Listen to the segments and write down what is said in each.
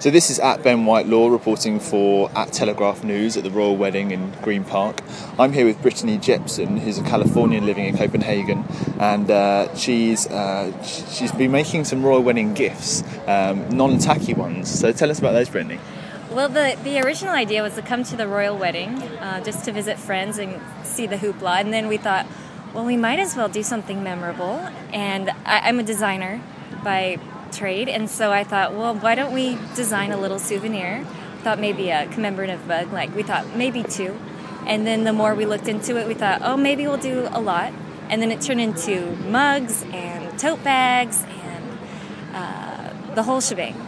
So this is at Ben Whitelaw reporting for at Telegraph News at the Royal Wedding in Green Park. I'm here with Brittany Jepson, who's a Californian living in Copenhagen, and she's been making some Royal Wedding gifts, non-tacky ones. So tell us about those, Brittany. Well, the original idea was to come to the Royal Wedding just to visit friends and see the hoopla, and then we thought, well, we might as well do something memorable. And I'm a designer by trade, and so I thought, well, why don't we design a little souvenir? Thought maybe a commemorative mug, we thought maybe 2. And then the more we looked into it, we thought, oh, maybe we'll do a lot. And then it turned into mugs and tote bags and the whole shebang.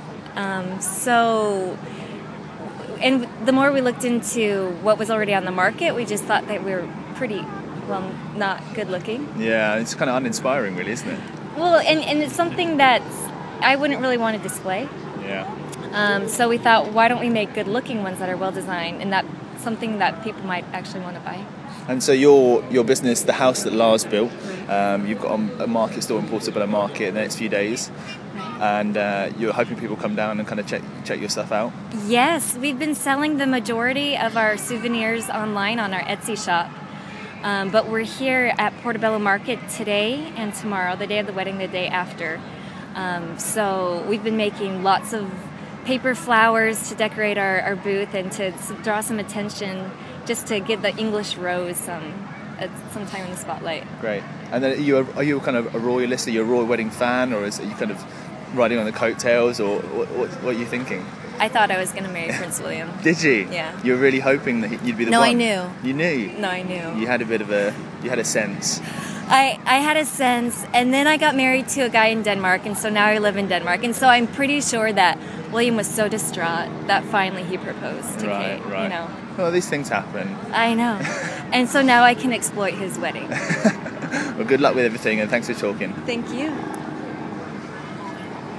And the more we looked into what was already on the market, we just thought that we were pretty, not good looking. Yeah, it's kind of uninspiring, really, isn't it? Well, and it's something that I wouldn't really want to display. Yeah. So we thought, why don't we make good looking ones that are well designed, and that's something that people might actually want to buy. And so your business, the house that Lars built, you've got a market store in Portobello Market in the next few days. And you're hoping people come down and kind of check your stuff out? Yes, we've been selling the majority of our souvenirs online on our Etsy shop. But we're here at Portobello Market today and tomorrow, the day of the wedding, the day after. So we've been making lots of paper flowers to decorate our booth and to draw some attention, just to give the English rose some time in the spotlight. Great. And then are you kind of a royalist? Are you a royal wedding fan, or are you kind of riding on the coattails, or what are you thinking? I thought I was going to marry Prince William. Did you? Yeah. You were really hoping that you'd be the one? No, I knew. You knew? No, I knew. You had a sense. I had a sense, and then I got married to a guy in Denmark, and so now I live in Denmark, and so I'm pretty sure that William was so distraught that finally he proposed to Kate. Right. You know. Well, these things happen. I know. And so now I can exploit his wedding. Well, good luck with everything, and thanks for talking. Thank you.